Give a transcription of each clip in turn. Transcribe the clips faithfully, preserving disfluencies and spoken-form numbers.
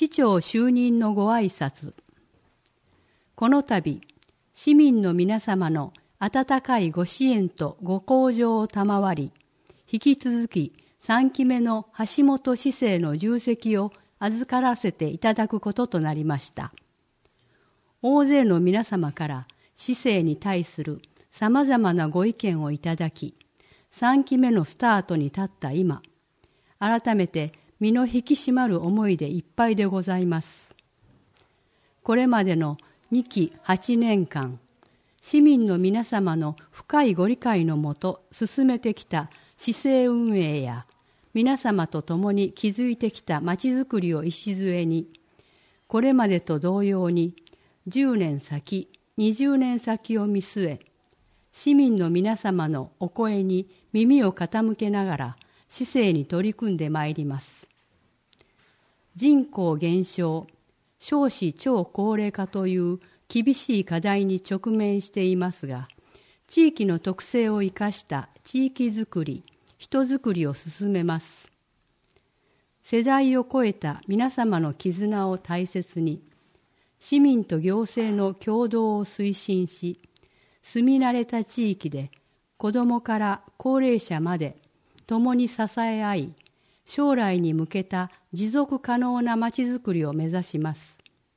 市長就任のご挨拶。この度、市民の皆様の温かいご支援とご厚情を賜り、引き続きさんきめの橋本市政の重責を預からせていただくこととなりました。大勢の皆様から市政に対するさまざまなご意見をいただき、さんきめのスタートに立った今、改めて身の引き締まる思いでいっぱいでございます。これまでのにきはちねんかん、市民の皆様の深いご理解のもと進めてきた市政運営や、皆様と共に築いてきたまちづくりを礎に、これまでと同様にじゅうねんさき、にじゅうねんさきを見据え、市民の皆様のお声に耳を傾けながら市政に取り組んでまいります。人口減少、少子超高齢化という厳しい課題に直面していますが、地域の特性を生かした地域づくり、人づくりを進めます。世代を超えた皆様の絆を大切に、市民と行政の協働を推進し、住み慣れた地域で子どもから高齢者まで共に支え合い、将来に向けた持続可能なまちづくりを目指します。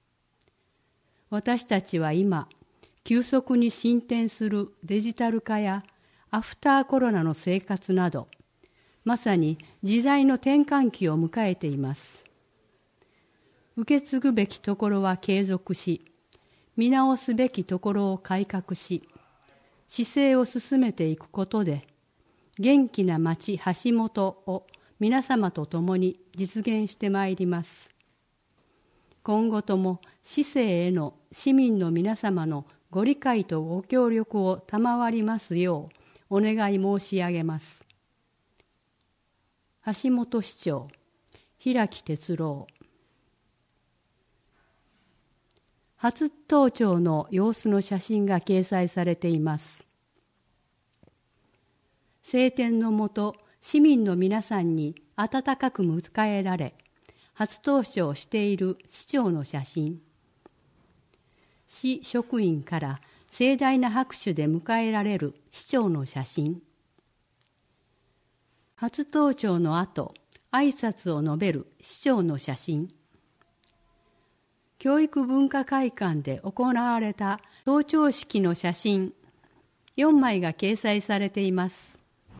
私たちは今、急速に進展するデジタル化やアフターコロナの生活など、まさに時代の転換期を迎えています。受け継ぐべきところは継続し、見直すべきところを改革し、市政を進めていくことで、元気な町橋本を皆様と共に実現してまいります。今後とも市政への市民の皆様のご理解とご協力を賜りますようお願い申し上げます。橋本市長、平木哲郎。初登庁の様子の写真が掲載されています。晴天のもと、市民の皆さんに温かく迎えられ、初登庁している市長の写真。市職員から盛大な拍手で迎えられる市長の写真。初登庁の後、挨拶を述べる市長の写真。教育文化会館で行われた登庁式の写真、よんまいが掲載されています。